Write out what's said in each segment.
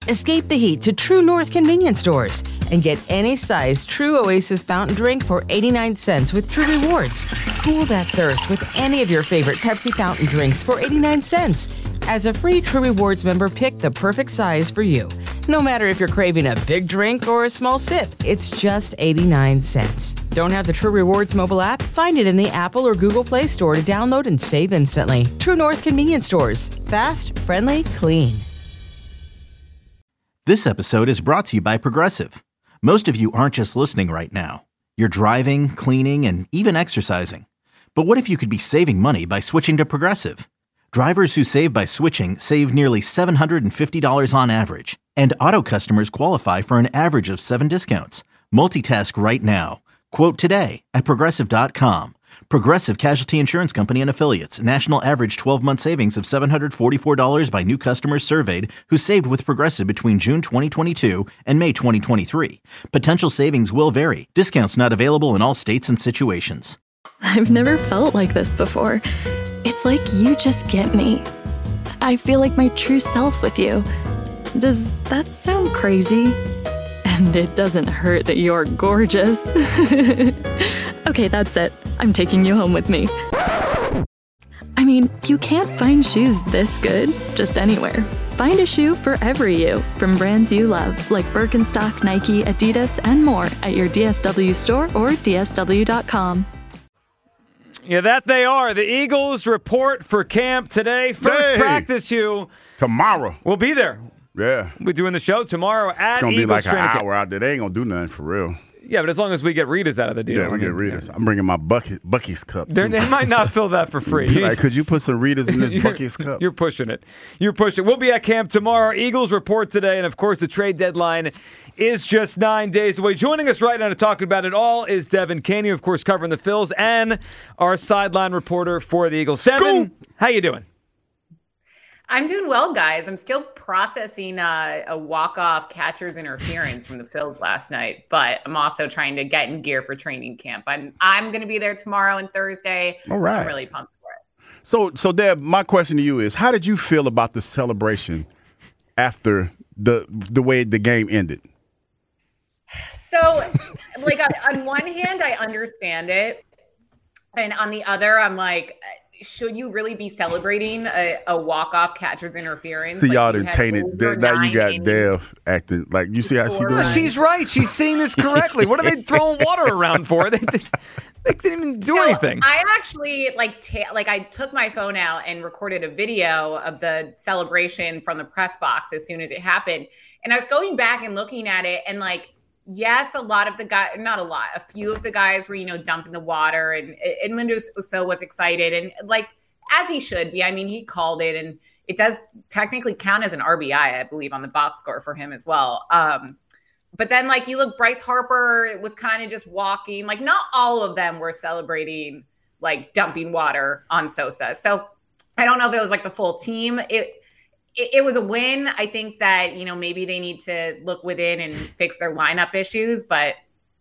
Escape the heat to True North convenience stores and get any size True Oasis fountain drink for 89 cents with True Rewards. Cool that thirst with any of your favorite Pepsi fountain drinks for 89 cents. As a free True Rewards member, pick the perfect size for you. No matter if you're craving a big drink or a small sip, it's just 89 cents. Don't have the True Rewards mobile app? Find it in the Apple or Google Play Store to download and save instantly. True North convenience stores. Fast, friendly, clean. This episode is brought to you by Progressive. Most of you aren't just listening right now. You're driving, cleaning, and even exercising. But what if you could be saving money by switching to Progressive? Drivers who save by switching save nearly $750 on average. And auto customers qualify for an average of 7 discounts. Multitask right now. Quote today at Progressive.com. Progressive Casualty Insurance Company and Affiliates. National average 12-month savings of $744 by new customers surveyed who saved with Progressive between June 2022 and May 2023. Potential savings will vary. Discounts not available in all states and situations. I've never felt like this before. It's like you just get me. I feel like my true self with you. Does that sound crazy? And it doesn't hurt that you're gorgeous. Okay, that's it. I'm taking you home with me. I mean, you can't find shoes this good just anywhere. Find a shoe for every you from brands you love, like Birkenstock, Nike, Adidas, and more at your DSW store or DSW.com. Yeah, that they are. The Eagles report for camp today. First practice, Hugh. Tomorrow. We'll be there. Yeah. We'll be doing the show tomorrow at It's going to be Eagles like an training hour out there. They ain't going to do nothing for real. Yeah, but as long as we get Rita's out of the deal. Yeah, we get Rita's. I'm bringing my Bucky's cup. They might not fill that for free. Like, could you put some Rita's in this Bucky's cup? You're pushing it. You're pushing it. We'll be at camp tomorrow. Eagles report today. And, of course, the trade deadline is just 9 days away. Joining us right now to talk about it all is Devin Caney, of course, covering the Phils, and our sideline reporter for the Eagles. Devin, how you doing? I'm doing well, guys. I'm still processing a walk-off catcher's interference from the Phils last night, but I'm also trying to get in gear for training camp. I'm going to be there tomorrow and Thursday. All right. I'm really pumped for it. So Deb, my question to you is, how did you feel about the celebration after the way the game ended? So, like, on one hand, I understand it. And on the other, I'm like, should you really be celebrating a walk-off catcher's interference? See, like, y'all done tainted. Now you got Dev acting like, you see how she doing? She's right. She's seeing this correctly. What are they throwing water around for? They didn't even do anything. I actually I took my phone out and recorded a video of the celebration from the press box as soon as it happened. And I was going back and looking at it, and like, yes, a lot of the guys, not a lot, a few of the guys were, dumping the water, and Edmundo Sosa was excited, and like, as he should be. I mean, he called it, and it does technically count as an RBI, I believe, on the box score for him as well. But then, like, you look, Bryce Harper was kind of just walking. Like, not all of them were celebrating, like, dumping water on Sosa. So I don't know if it was like the full team. It was a win. I think that, maybe they need to look within and fix their lineup issues. But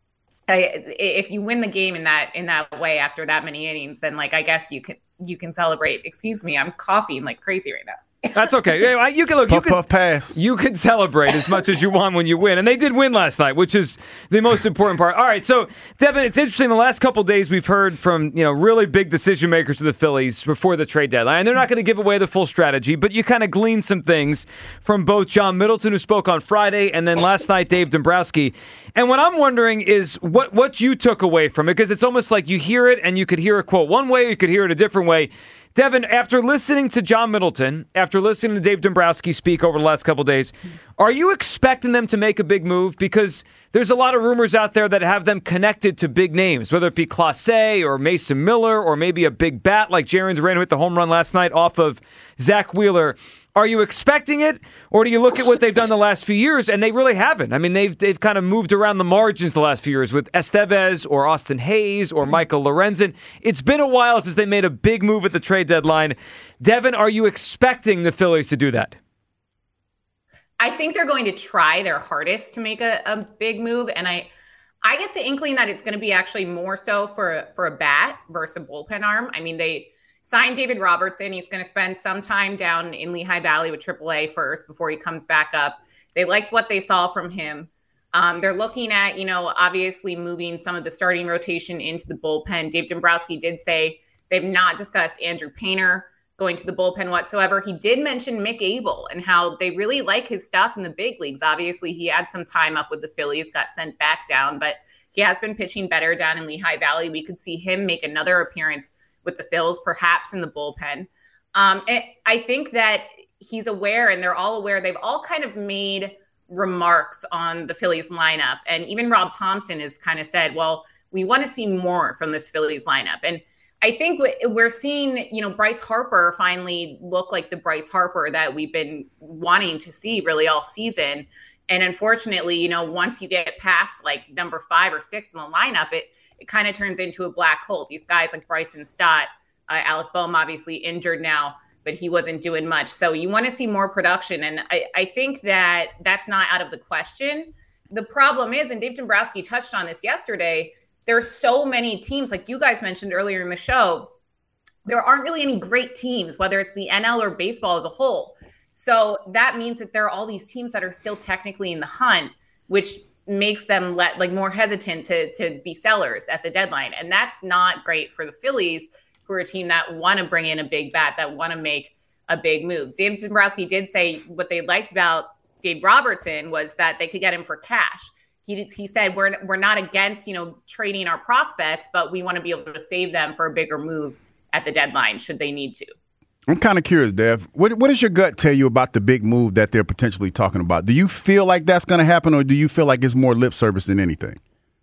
if you win the game in that way after that many innings, then, like, I guess you can celebrate. Excuse me, I'm coughing like crazy right now. That's okay. You can look. Puff pass. You can celebrate as much as you want when you win, and they did win last night, which is the most important part. All right, so Devin, it's interesting. The last couple of days, we've heard from really big decision makers of the Phillies before the trade deadline, and they're not going to give away the full strategy, but you kind of glean some things from both John Middleton, who spoke on Friday, and then last night Dave Dombrowski. And what I'm wondering is what you took away from it, because it's almost like you hear it and you could hear a quote one way, or you could hear it a different way. Devin, after listening to John Middleton, after listening to Dave Dombrowski speak over the last couple of days, are you expecting them to make a big move? Because there's a lot of rumors out there that have them connected to big names, whether it be Clase or Mason Miller or maybe a big bat like Jarren Duran, who hit the home run last night off of Zach Wheeler. Are you expecting it, or do you look at what they've done the last few years, and they really haven't? I mean, they've kind of moved around the margins the last few years with Estevez or Austin Hayes or Michael Lorenzen. It's been a while since they made a big move at the trade deadline. Devin, are you expecting the Phillies to do that? I think they're going to try their hardest to make a big move, and I get the inkling that it's going to be actually more so for a bat versus a bullpen arm. I mean, they signed David Robertson. He's going to spend some time down in Lehigh Valley with AAA first before he comes back up They liked what they saw from him. They're looking at, obviously moving some of the starting rotation into the bullpen. Dave Dombrowski did say they've not discussed Andrew Painter going to the bullpen whatsoever. He did mention Mick Abel and how they really like his stuff in the big leagues. Obviously, he had some time up with the Phillies, got sent back down, but he has been pitching better down in Lehigh Valley. We could see him make another appearance with the Phils, perhaps in the bullpen. I think that he's aware, and they're all aware. They've all kind of made remarks on the Phillies lineup. And even Rob Thompson has kind of said, well, we want to see more from this Phillies lineup. And I think we're seeing, Bryce Harper finally look like the Bryce Harper that we've been wanting to see really all season. And unfortunately, once you get past like number 5 or 6 in the lineup, it kind of turns into a black hole. These guys like Bryson Stott, Alec Boehm, obviously injured now, but he wasn't doing much. So you want to see more production. And I think that that's not out of the question. The problem is, and Dave Dombrowski touched on this yesterday, there are so many teams, like you guys mentioned earlier in the show, there aren't really any great teams, whether it's the NL or baseball as a whole. So that means that there are all these teams that are still technically in the hunt, which makes them more hesitant to be sellers at the deadline. And that's not great for the Phillies, who are a team that want to bring in a big bat, that want to make a big move. Dave Dombrowski did say what they liked about Dave Robertson was that they could get him for cash. He said, we're not against, trading our prospects, but we want to be able to save them for a bigger move at the deadline should they need to. I'm kind of curious, Dev. What does your gut tell you about the big move that they're potentially talking about? Do you feel like that's going to happen, or do you feel like it's more lip service than anything?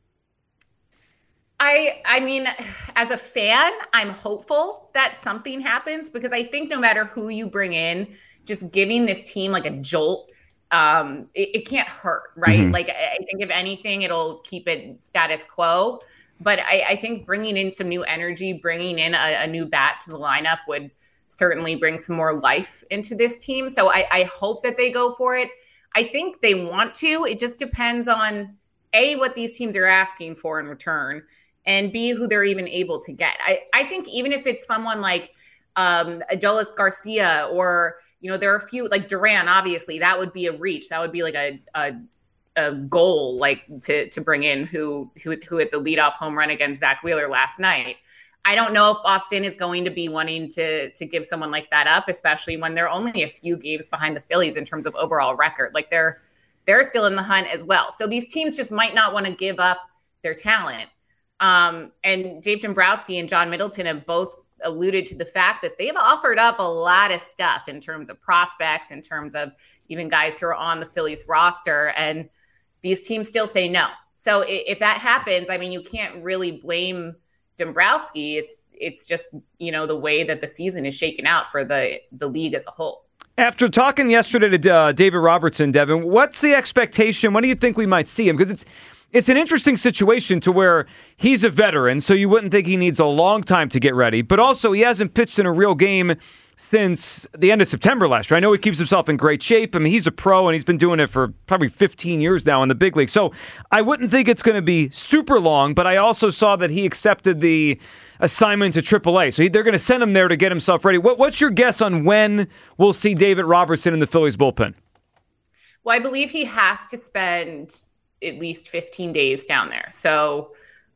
I mean, as a fan, I'm hopeful that something happens, because I think no matter who you bring in, just giving this team like a jolt, it can't hurt, right? Mm-hmm. Like, I think if anything, it'll keep it status quo. But I think bringing in some new energy, bringing in a new bat to the lineup would certainly bring some more life into this team. So I hope that they go for it. I think they want to. It just depends on, A, what these teams are asking for in return, and B, who they're even able to get. I think even if it's someone like Adolis Garcia, or, there are a few, like Duran, obviously, that would be a reach. That would be like a goal, like to bring in who hit the leadoff home run against Zach Wheeler last night. I don't know if Boston is going to be wanting to give someone like that up, especially when they're only a few games behind the Phillies in terms of overall record. Like they're still in the hunt as well. So these teams just might not want to give up their talent. And Dave Dombrowski and John Middleton have both alluded to the fact that they've offered up a lot of stuff in terms of prospects, in terms of even guys who are on the Phillies roster, and these teams still say no. So if that happens, I mean, you can't really blame Dombrowski. It's just, the way that the season is shaken out for the league as a whole. After talking yesterday to David Robertson, Devin, what's the expectation? When do you think we might see him? Because it's an interesting situation to where he's a veteran, so you wouldn't think he needs a long time to get ready. But also, he hasn't pitched in a real game since the end of September last year. I know he keeps himself in great shape. I mean, he's a pro, and he's been doing it for probably 15 years now in the big league. So I wouldn't think it's going to be super long, but I also saw that he accepted the assignment to AAA. So they're going to send him there to get himself ready. What's your guess on when we'll see David Robertson in the Phillies bullpen? Well, I believe he has to spend at least 15 days down there. So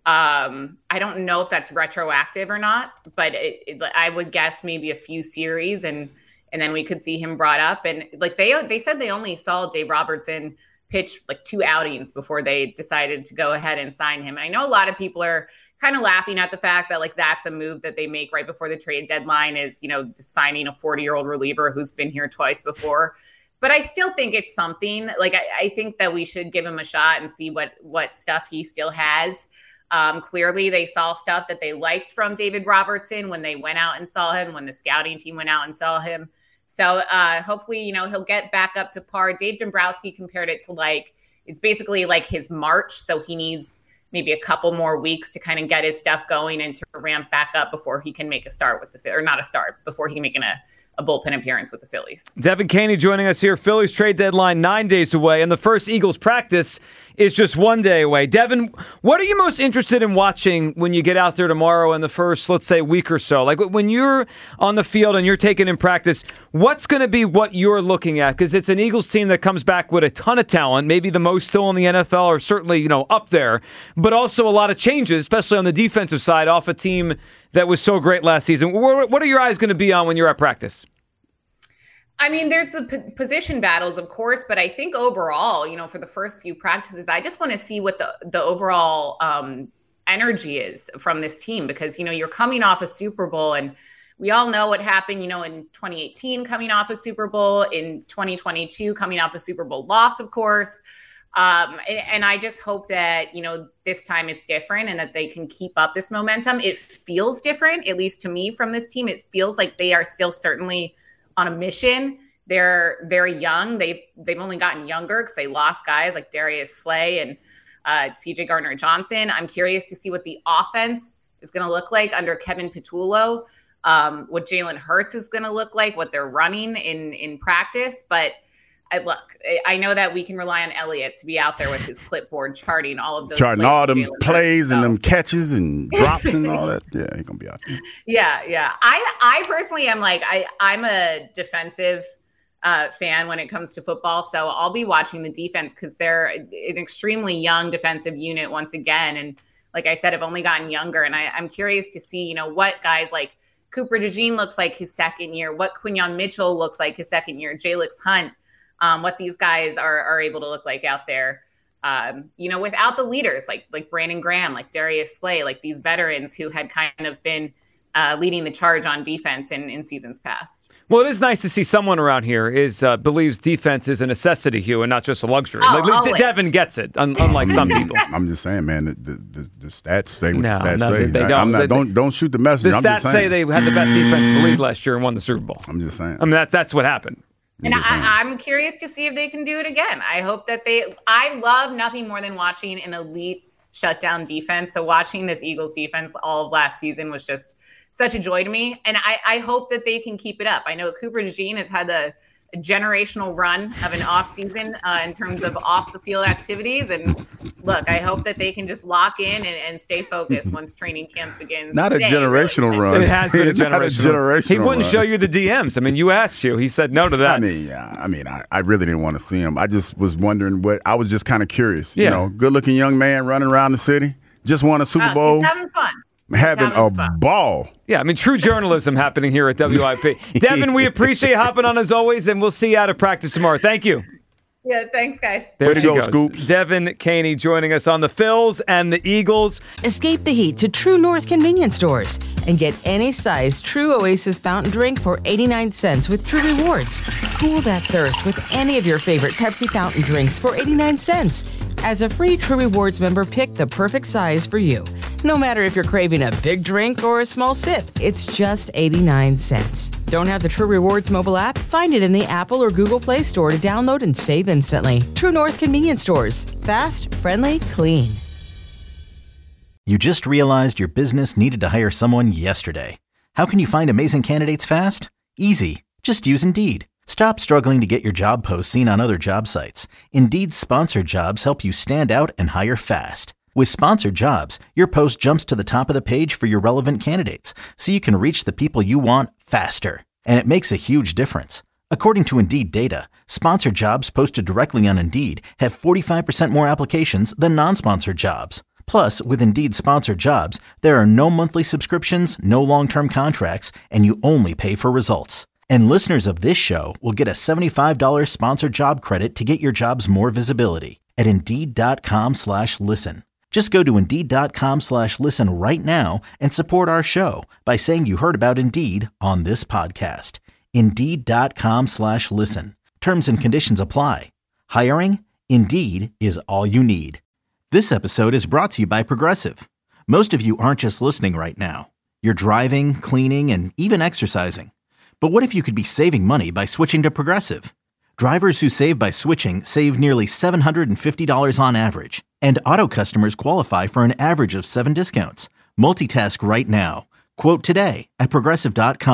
I don't know if that's retroactive or not, but I would guess maybe a few series, and then we could see him brought up. And like they said they only saw Dave Robertson pitch like 2 outings before they decided to go ahead and sign him. And I know a lot of people are kind of laughing at the fact that like that's a move that they make right before the trade deadline, is, signing a 40-year-old reliever who's been here twice before. But I still think it's something. Like I think that we should give him a shot and see what stuff he still has. Clearly, they saw stuff that they liked from David Robertson when they went out and saw him, when the scouting team went out and saw him. So hopefully, he'll get back up to par. Dave Dombrowski compared it to it's basically like his March. So he needs maybe a couple more weeks to kind of get his stuff going and to ramp back up before he can make a start with before he can make a bullpen appearance with the Phillies. Devin Caney joining us here. Phillies trade deadline 9 days away, and the first Eagles practice is just one day away. Devin, what are you most interested in watching when you get out there tomorrow in the first, let's say, week or so? Like when you're on the field and you're taking in practice, what's going to be what you're looking at? Because it's an Eagles team that comes back with a ton of talent, maybe the most still in the NFL, or certainly, up there, but also a lot of changes, especially on the defensive side, off a team that was so great last season. What are your eyes going to be on when you're at practice? I mean, there's the position battles, of course, but I think overall, for the first few practices, I just want to see what the overall energy is from this team, because, you're coming off a Super Bowl, and we all know what happened, in 2018, coming off a Super Bowl, in 2022, coming off a Super Bowl loss, of course. And I just hope that, this time it's different and that they can keep up this momentum. It feels different, at least to me, from this team. It feels like they are still certainly on a mission. They're very young. They've only gotten younger because they lost guys like Darius Slay and CJ Gardner-Johnson. I'm curious to see what the offense is going to look like under Kevin Patullo, what Jalen Hurts is going to look like, what they're running in practice. But I know that we can rely on Elliott to be out there with his clipboard charting all of those. Charting all them plays Hurts, and them catches and drops and all that. Yeah, he's going to be out there. Yeah. I personally am I'm a defensive fan when it comes to football. So I'll be watching the defense because they're an extremely young defensive unit once again. And like I said, have only gotten younger. And I'm curious to see, what guys like Cooper DeJean looks like his second year, what Quinyon Mitchell looks like his second year, Jalix Hunt. What these guys are able to look like out there, without the leaders like Brandon Graham, like Darius Slay, like these veterans who had kind of been leading the charge on defense in seasons past. Well, it is nice to see someone around here believes defense is a necessity, Hugh, and not just a luxury. Devin gets it, unlike some people. I'm just saying, man, the stats say what the stats say. They don't. Don't shoot the messenger. The stats say they had the best defense in the league last year and won the Super Bowl. I'm just saying. I mean, that's what happened. And I'm curious to see if they can do it again. I hope that I love nothing more than watching an elite shutdown defense. So watching this Eagles defense all of last season was just such a joy to me. And I hope that they can keep it up. I know Cooper DeJean has had a generational run of an off season in terms of off the field activities. And look, I hope that they can just lock in and stay focused once training camp begins. Not a generational run. It has been a generational. He wouldn't show you the DMs. I mean, you asked you. He said no to that. I really didn't want to see him. I just was wondering I was just kind of curious. Yeah. Good looking young man running around the city. Just won a Super Bowl. He's having fun. Having a ball. Yeah, I mean, true journalism happening here at WIP. Devin, we appreciate you hopping on as always, and we'll see you out of practice tomorrow. Thank you. Yeah, thanks, guys. There she goes, Scoops. Devin Caney joining us on the Phils and the Eagles. Escape the heat to True North convenience stores and get any size True Oasis fountain drink for 89 cents with True Rewards. Cool that thirst with any of your favorite Pepsi fountain drinks for 89 cents. As a free True Rewards member, pick the perfect size for you. No matter if you're craving a big drink or a small sip, it's just 89 cents. Don't have the True Rewards mobile app? Find it in the Apple or Google Play Store to download and save instantly. True North convenience stores. Fast, friendly, clean. You just realized your business needed to hire someone yesterday. How can you find amazing candidates fast? Easy. Just use Indeed. Stop struggling to get your job posts seen on other job sites. Indeed's sponsored jobs help you stand out and hire fast. With sponsored jobs, your post jumps to the top of the page for your relevant candidates, so you can reach the people you want faster. And it makes a huge difference. According to Indeed data, sponsored jobs posted directly on Indeed have 45% more applications than non-sponsored jobs. Plus, with Indeed sponsored jobs, there are no monthly subscriptions, no long-term contracts, and you only pay for results. And listeners of this show will get a $75 sponsored job credit to get your jobs more visibility at Indeed.com/listen. Just go to Indeed.com/listen right now and support our show by saying you heard about Indeed on this podcast. Indeed.com/listen. Terms and conditions apply. Hiring? Indeed is all you need. This episode is brought to you by Progressive. Most of you aren't just listening right now. You're driving, cleaning, and even exercising. But what if you could be saving money by switching to Progressive? Drivers who save by switching save nearly $750 on average. And auto customers qualify for an average of 7 discounts. Multitask right now. Quote today at Progressive.com.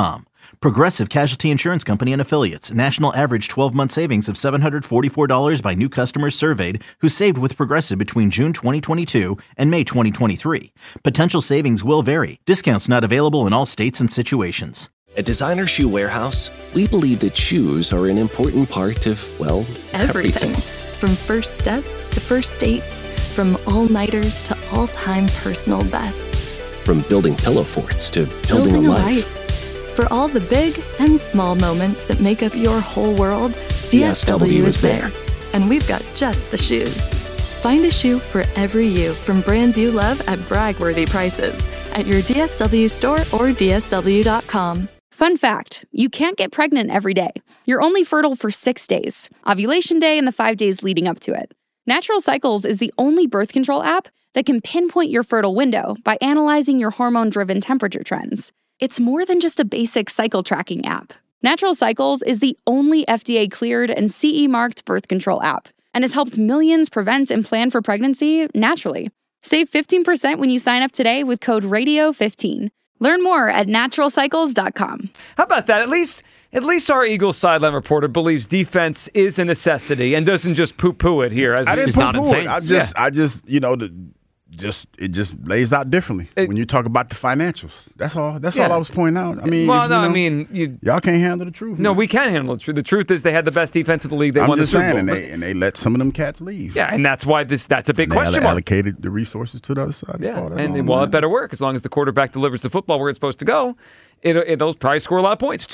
Progressive Casualty Insurance Company and Affiliates. National average 12-month savings of $744 by new customers surveyed who saved with Progressive between June 2022 and May 2023. Potential savings will vary. Discounts not available in all states and situations. At Designer Shoe Warehouse, we believe that shoes are an important part of, well, everything. From first steps to first dates, from all-nighters to all-time personal bests. From building pillow forts to building a life. For all the big and small moments that make up your whole world, DSW is there. And we've got just the shoes. Find a shoe for every you from brands you love at brag-worthy prices at your DSW store or DSW.com. Fun fact, you can't get pregnant every day. You're only fertile for 6 days, ovulation day and the 5 days leading up to it. Natural Cycles is the only birth control app that can pinpoint your fertile window by analyzing your hormone-driven temperature trends. It's more than just a basic cycle tracking app. Natural Cycles is the only FDA-cleared and CE-marked birth control app and has helped millions prevent and plan for pregnancy naturally. Save 15% when you sign up today with code RADIO15. Learn more at naturalcycles.com. How about that? At least our Eagles sideline reporter believes defense is a necessity and doesn't just poo-poo it here. I didn't poo-poo it. I just, you know, it just lays out differently when you talk about the financials. That's all. That's all I was pointing out. I mean, y'all can't handle the truth. No, we can handle the truth. The truth is they had the best defense in the league. They won the Super Bowl. And they let some of them cats leave. Yeah, and that's why that's a big question mark. They allocated the resources to the other side. Yeah, it better work as long as the quarterback delivers the football where it's supposed to go. It'll probably score a lot of points.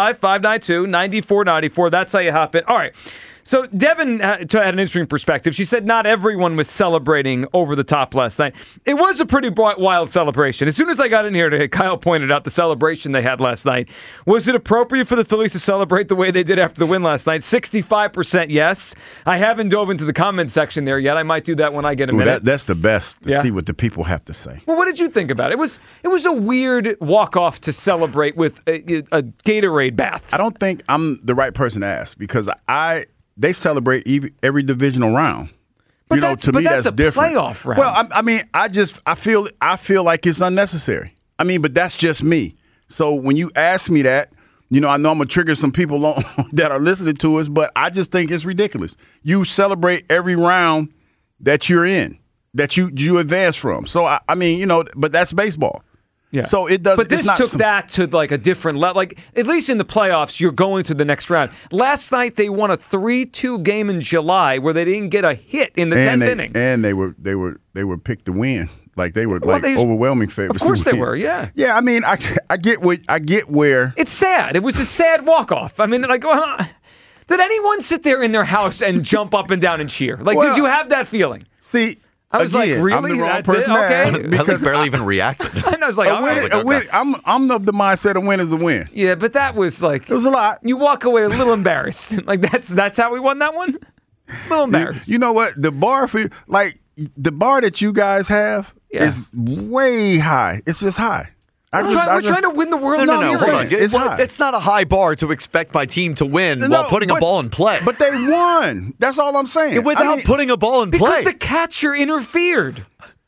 215-592-9494. That's how you hop in. All right. So Devin had an interesting perspective. She said not everyone was celebrating over the top last night. It was a pretty wild celebration. As soon as I got in here today, Kyle pointed out the celebration they had last night. Was it appropriate for the Phillies to celebrate the way they did after the win last night? 65% yes. I haven't dove into the comment section there yet. I might do that when I get a minute. That's the best to see what the people have to say. Well, what did you think about it? It was a weird walk-off to celebrate with a Gatorade bath. I don't think I'm the right person to ask because they celebrate every divisional round. But that's a different. Playoff round. Well, I mean, I feel like it's unnecessary. I mean, but that's just me. So when you ask me that, I know I'm gonna trigger some people that are listening to us, but I just think it's ridiculous. You celebrate every round that you're in, that you advance from. So I mean, but that's baseball. Yeah. So it does. But this took that to like a different level. Like at least in the playoffs, you're going to the next round. Last night they won a 3-2 game in July where they didn't get a hit in the 10th inning, and they were picked to win. Like they were overwhelming favorites. Of course they were. Yeah. Yeah. I mean, I get where it's sad. It was a sad walk off. I mean, like. Did anyone sit there in their house and jump up and down and cheer? Like, did you have that feeling? See. I was like, really? I'm the wrong person. Okay. Because I barely even reacted. And I was like, I'm of the mindset a win is a win. Yeah, but that was like it was a lot. You walk away a little embarrassed. Like that's how we won that one. A little embarrassed. You know what? The bar that you guys have is way high. It's just high. We're trying to win the World Series. Hold on. It's not a high bar to expect my team to win while putting a ball in play. But they won. That's all I'm saying. Without putting a ball in play. Because the catcher interfered.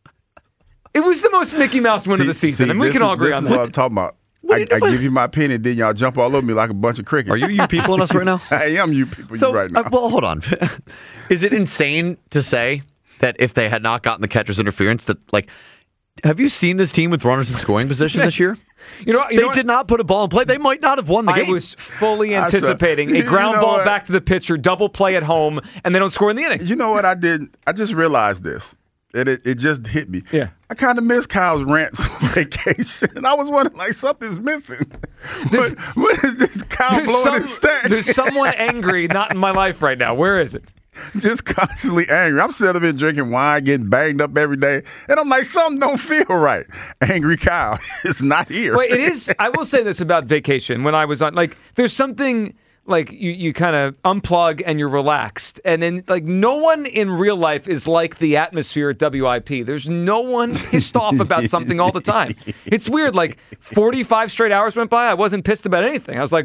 It was the most Mickey Mouse win of the season, and we can all agree on that. This is what I'm talking about. I give you my opinion, then y'all jump all over me like a bunch of crickets. Are you people in us right now? I am you people right now. Well, hold on. Is it insane to say that if they had not gotten the catcher's interference, that have you seen this team with runners in scoring position this year? They did not put a ball in play. They might not have won the game. I was fully anticipating a ground ball back to the pitcher, double play at home, and they don't score in the inning. You know what I did? I just realized this. It just hit me. Yeah. I kind of missed Kyle's rants on vacation, and I was wondering, something's missing. What is this Kyle blowing his stack? There's someone angry not in my life right now. Where is it? Just constantly angry. I'm sitting there drinking wine, getting banged up every day, and I'm like, something don't feel right. Angry Kyle is not here. Well, it is. I will say this about vacation. When I was on, there's something you kind of unplug and you're relaxed, and then no one in real life is like the atmosphere at WIP. There's no one pissed off about something all the time. It's weird. 45 straight hours went by. I wasn't pissed about anything. I was like,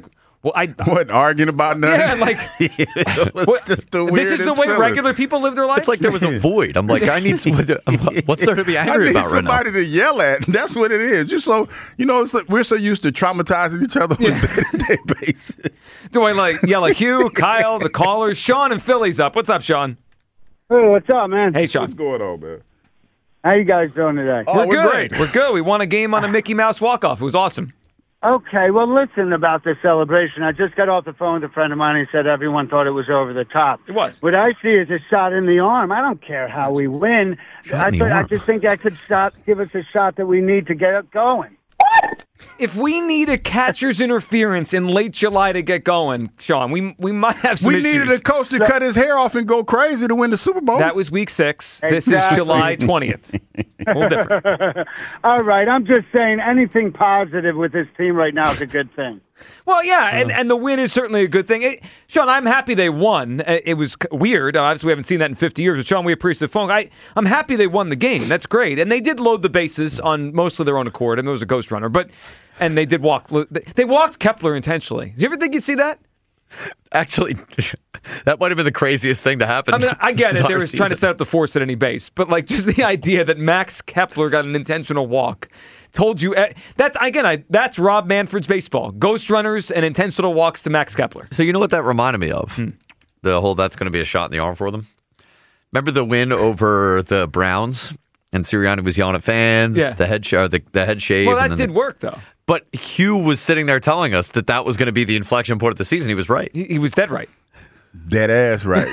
Well, I wasn't arguing about nothing. Yeah, like it was just the weirdest this is the way feeling. regular people live their life. It's like there was a void. I'm like, I need someone what's there to be I angry need about right now? somebody to yell at. That's what it is. You're so, it's like we're so used to traumatizing each other on a day-to-day basis. Do I yell at Hugh, Kyle, the callers? Sean and Philly's up. What's up, Sean? Hey, what's up, man? Hey, Sean. What's going on, man? How you guys doing today? Oh, we're good. great. We're good. We won a game on a Mickey Mouse walk-off. It was awesome. Okay, well, listen about this celebration. I just got off the phone with a friend of mine. He said everyone thought it was over the top. It was. What I see is a shot in the arm. I don't care how we win. I just think that could give us a shot that we need to get it going. If we need a catcher's interference in late July to get going, Sean, we might have some We issues. needed a coach to cut his hair off and go crazy to win the Super Bowl. That was week 6. This is Exactly. July 20th. A little different. All right, I'm just saying anything positive with this team right now is a good thing. Well, yeah, and the win is certainly a good thing. Sean, I'm happy they won. It was weird. Obviously, we haven't seen that in 50 years. But Sean, we appreciate the phone. I'm happy they won the game. That's great. And they did load the bases on most of their own accord. And there was a ghost runner. And they did walk. They walked Kepler intentionally. Do you ever think you'd see that? Actually, that might have been the craziest thing to happen. I mean, I get it. They entire were trying to season. set up the force at any base. But, just the idea that Max Kepler got an intentional walk told you that's Rob Manfred's baseball. Ghost runners and intentional walks to Max Kepler. So you know what that reminded me of? The whole that's going to be a shot in the arm for them. Remember the win over the Browns, and Sirianni was yelling at fans. Yeah. The head shave. Well, and that then did work though. But Hugh was sitting there telling us that was going to be the inflection point of the season. He was right. He was dead right. Dead ass right.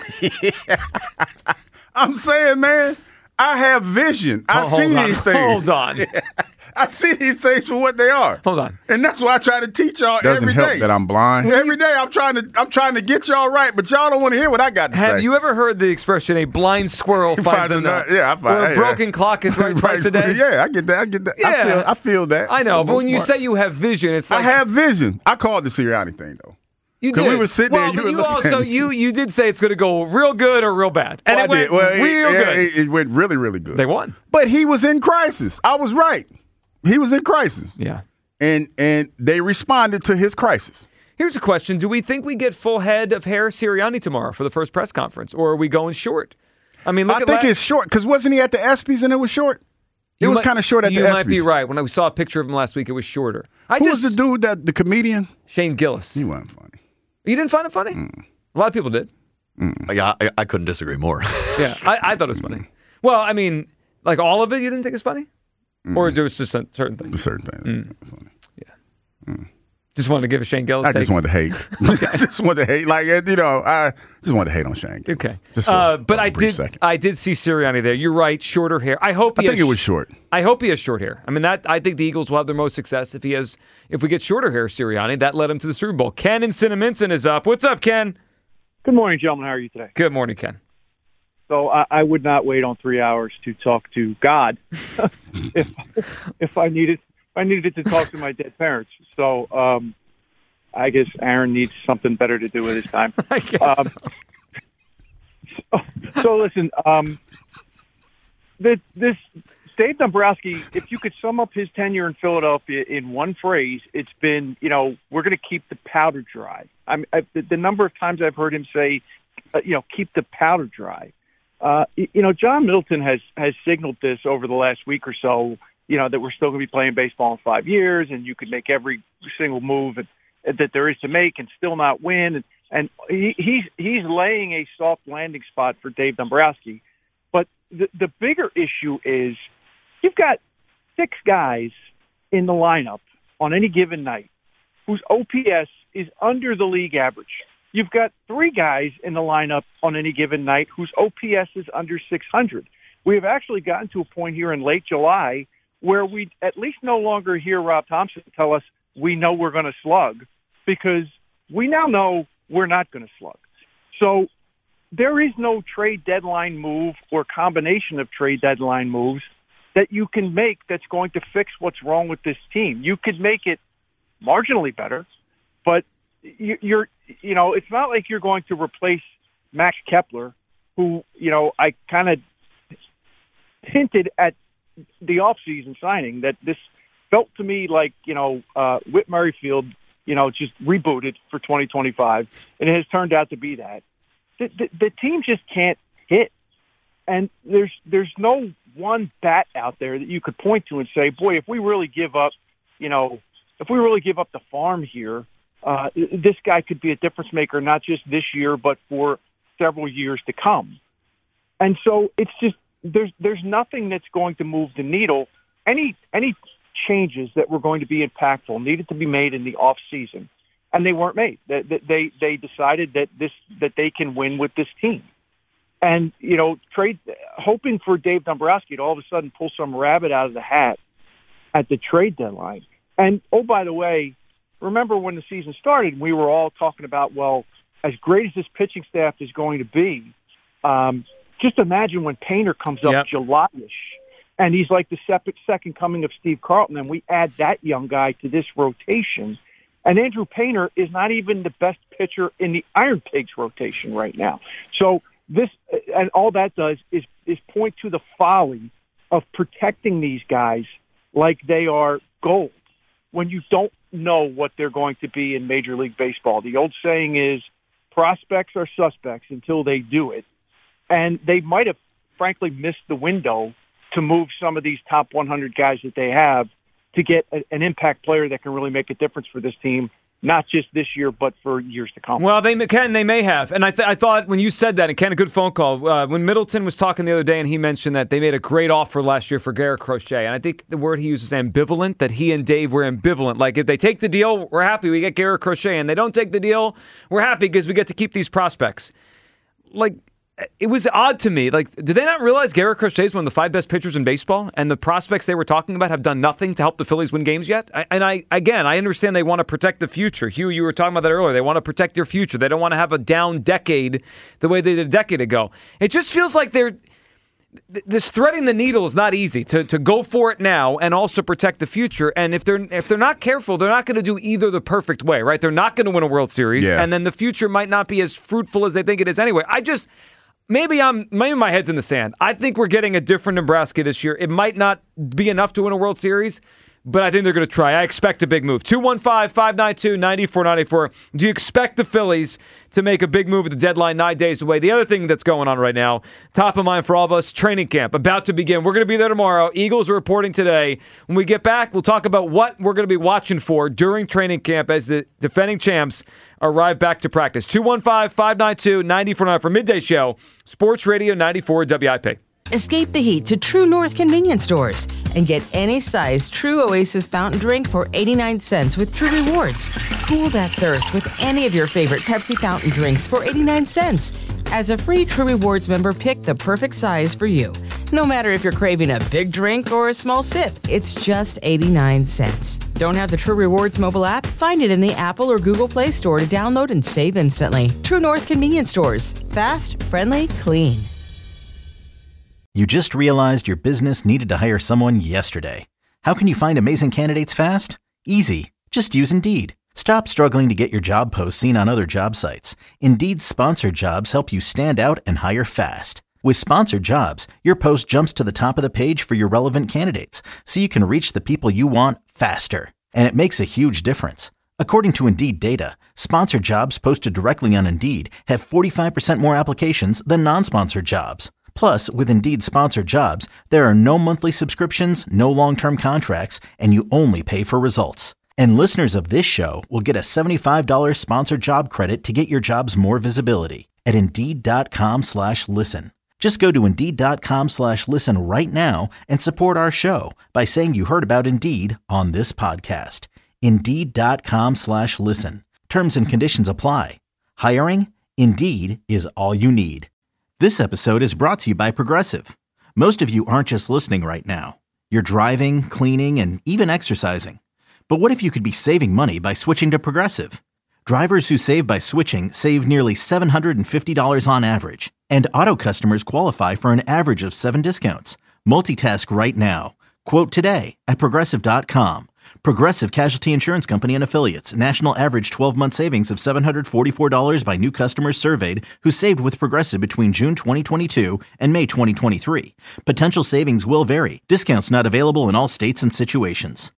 I'm saying, man, I have vision. I see these things. Hold on. I see these things for what they are. Hold on. And that's why I try to teach y'all Doesn't every help day. that I'm blind. Every day I'm trying to get y'all right, but y'all don't want to hear what I got to say. Have you ever heard the expression "a blind squirrel finds a nut"? Yeah, I find Or a broken clock is right twice a day. Yeah, I get that. Yeah. I feel that. I know, For the but when most you part. say you have vision, it's like I have vision. I called the Sirianni thing though. you 'cause did. we were sitting there, Well, you but were you looking also at me. you did say it's going to go real good or real bad, and Well, it went real good. It went really, really good. They won. But he was in crisis. I was right. He was in crisis. Yeah. And they responded to his crisis. Here's a question: do we think we get full head of hair Sirianni tomorrow for the first press conference, or are we going short? I mean, I think it's short because wasn't he at the ESPYs and it was short? It was kind of short at the ESPYs. You might be right. When I saw a picture of him last week, it was shorter. Who was the dude the comedian? Shane Gillis. He wasn't funny. You didn't find it funny? A lot of people did. Yeah, I couldn't disagree more. Yeah, I thought it was funny. Well, I mean, all of it you didn't think was funny? Or there was just certain things? Certain things. Just wanted to give a Shane Gillis I take? just wanted to hate. I just wanted to hate. I just wanted to hate on Shane. Okay. Just for But a I brief did second. I did see Sirianni there. You're right, shorter hair. I think it was short. I hope he has short hair. I mean, I think the Eagles will have their most success if we get shorter hair, Sirianni. That led him to the Super Bowl. Ken in Cinnaminson is up. What's up, Ken? Good morning, gentlemen. How are you today? Good morning, Ken. So I would not wait on 3 hours to talk to God if I needed to talk to my dead parents. So I guess Aaron needs something better to do with his time. I guess so listen, this Dave Dombrowski, if you could sum up his tenure in Philadelphia in one phrase, it's been, we're going to keep the powder dry. The number of times I've heard him say, keep the powder dry. John Middleton has signaled this over the last week or so, that we're still going to be playing baseball in 5 years and you could make every single move that there is to make and still not win. And he's laying a soft landing spot for Dave Dombrowski. But the bigger issue is you've got 6 guys in the lineup on any given night whose OPS is under the league average. You've got 3 guys in the lineup on any given night whose OPS is under 600. We have actually gotten to a point here in late July where we at least no longer hear Rob Thompson tell us we know we're going to slug, because we now know we're not going to slug. So there is no trade deadline move or combination of trade deadline moves that you can make that's going to fix what's wrong with this team. You could make it marginally better, but you're it's not like you're going to replace Max Kepler, who, I kind of hinted at the offseason signing that this felt to me like, Whit Merrifield, just rebooted for 2025, and it has turned out to be that. The team just can't hit. And there's no one bat out there that you could point to and say, boy, if we really give up, the farm here, this guy could be a difference maker, not just this year, but for several years to come. And so it's just, there's nothing that's going to move the needle. Any changes that were going to be impactful needed to be made in the off season, and they weren't made. They decided that they can win with this team. And, hoping for Dave Dombrowski to all of a sudden pull some rabbit out of the hat at the trade deadline. And, oh, by the way, remember when the season started, we were all talking about, well, as great as this pitching staff is going to be, just imagine when Painter comes up July-ish, and he's like the second coming of Steve Carlton, and we add that young guy to this rotation. And Andrew Painter is not even the best pitcher in the Iron Pigs rotation right now. So this, and all that does is point to the folly of protecting these guys like they are gold when you don't know what they're going to be in Major League Baseball. The old saying is prospects are suspects until they do it. And they might have, frankly, missed the window to move some of these top 100 guys that they have to get an impact player that can really make a difference for this team, not just this year, but for years to come. Well, they may have. And I thought when you said that, and Ken, a good phone call, when Middleton was talking the other day and he mentioned that they made a great offer last year for Garrett Crochet. And I think the word he used was ambivalent, that he and Dave were ambivalent. Like, if they take the deal, we're happy we get Garrett Crochet. And they don't take the deal, we're happy because we get to keep these prospects. Like, it was odd to me. Like, do they not realize Garrett Crochet is one of the 5 best pitchers in baseball, and the prospects they were talking about have done nothing to help the Phillies win games yet? I understand they want to protect the future. Hugh, you were talking about that earlier. They want to protect their future. They don't want to have a down decade the way they did a decade ago. It just feels like this threading the needle is not easy to go for it now and also protect the future. And if they're not careful, they're not going to do either the perfect way, right? They're not going to win a World Series, and then the future might not be as fruitful as they think it is anyway. Maybe my head's in the sand. I think we're getting a different Nebraska this year. It might not be enough to win a World Series, but I think they're going to try. I expect a big move. 215-592-9494. Do you expect the Phillies to make a big move at the deadline 9 days away? The other thing that's going on right now, top of mind for all of us, training camp about to begin. We're going to be there tomorrow. Eagles are reporting today. When we get back, we'll talk about what we're going to be watching for during training camp as the defending champs arrive back to practice. 215-592-9494 for Midday Show, Sports Radio 94 WIP. Escape the heat to True North convenience stores and get any size True Oasis fountain drink for 89 cents with True Rewards. Cool that thirst with any of your favorite Pepsi fountain drinks for 89 cents. As a free True Rewards member, pick the perfect size for you. No matter if you're craving a big drink or a small sip, it's just 89 cents. Don't have the True Rewards mobile app? Find it in the Apple or Google Play Store to download and save instantly. True North convenience stores. Fast, friendly, clean. You just realized your business needed to hire someone yesterday. How can you find amazing candidates fast? Easy. Just use Indeed. Stop struggling to get your job posts seen on other job sites. Indeed's sponsored jobs help you stand out and hire fast. With sponsored jobs, your post jumps to the top of the page for your relevant candidates, so you can reach the people you want faster. And it makes a huge difference. According to Indeed data, sponsored jobs posted directly on Indeed have 45% more applications than non-sponsored jobs. Plus, with Indeed sponsored jobs, there are no monthly subscriptions, no long-term contracts, and you only pay for results. And listeners of this show will get a $75 sponsored job credit to get your jobs more visibility at Indeed.com/listen. Just go to Indeed.com/listen right now and support our show by saying you heard about Indeed on this podcast. Indeed.com/listen. Terms and conditions apply. Hiring? Indeed is all you need. This episode is brought to you by Progressive. Most of you aren't just listening right now. You're driving, cleaning, and even exercising. But what if you could be saving money by switching to Progressive? Drivers who save by switching save nearly $750 on average. And auto customers qualify for an average of 7 discounts. Multitask right now. Quote today at Progressive.com. Progressive Casualty Insurance Company and Affiliates. National average 12-month savings of $744 by new customers surveyed who saved with Progressive between June 2022 and May 2023. Potential savings will vary. Discounts not available in all states and situations.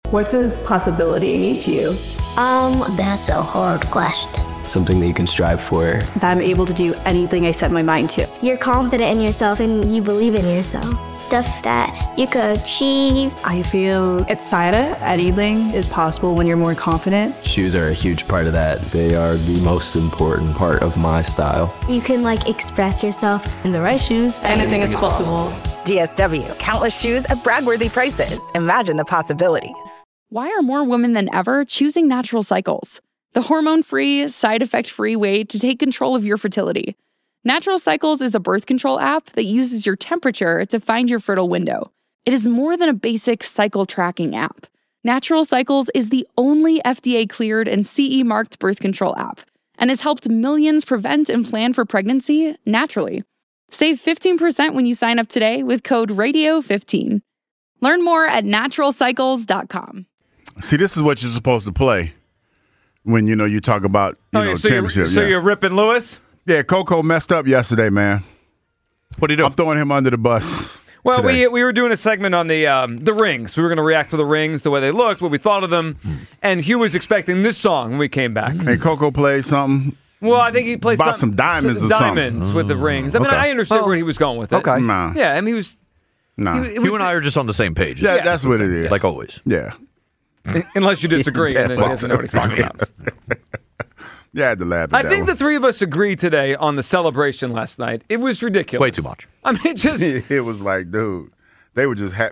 What does possibility mean to you? That's a hard question. Something that you can strive for. That I'm able to do anything I set my mind to. You're confident in yourself and you believe in yourself. Stuff that you could achieve. I feel excited. Anything is possible when you're more confident. Shoes are a huge part of that. They are the most important part of my style. You can express yourself. In the right shoes, anything is possible. DSW, countless shoes at brag-worthy prices. Imagine the possibilities. Why are more women than ever choosing Natural Cycles? The hormone-free, side-effect-free way to take control of your fertility. Natural Cycles is a birth control app that uses your temperature to find your fertile window. It is more than a basic cycle tracking app. Natural Cycles is the only FDA-cleared and CE-marked birth control app and has helped millions prevent and plan for pregnancy naturally. Save 15% when you sign up today with code RADIO15. Learn more at naturalcycles.com. See, this is what you're supposed to play when, you talk about, championship. So you're ripping Lewis? Yeah, Coco messed up yesterday, man. What did he do? I'm throwing him under the bus. Well, we were doing a segment on the rings. We were going to react to the rings, the way they looked, what we thought of them. And Hugh was expecting this song when we came back. And Coco played something. Well, I think he played some diamonds or something. With the rings. I mean, I understood where he was going with it. Okay. Nah. Yeah, I mean, he was... Nah. You and I are just on the same page. Yeah, that's what it is. Like always. Yeah. Unless you disagree, and then he doesn't know what he's talking about. Yeah, I had to laugh at I that think one. the three of us agreed today on the celebration last night. It was ridiculous. Way too much. I mean, just... It was like, dude, they were just,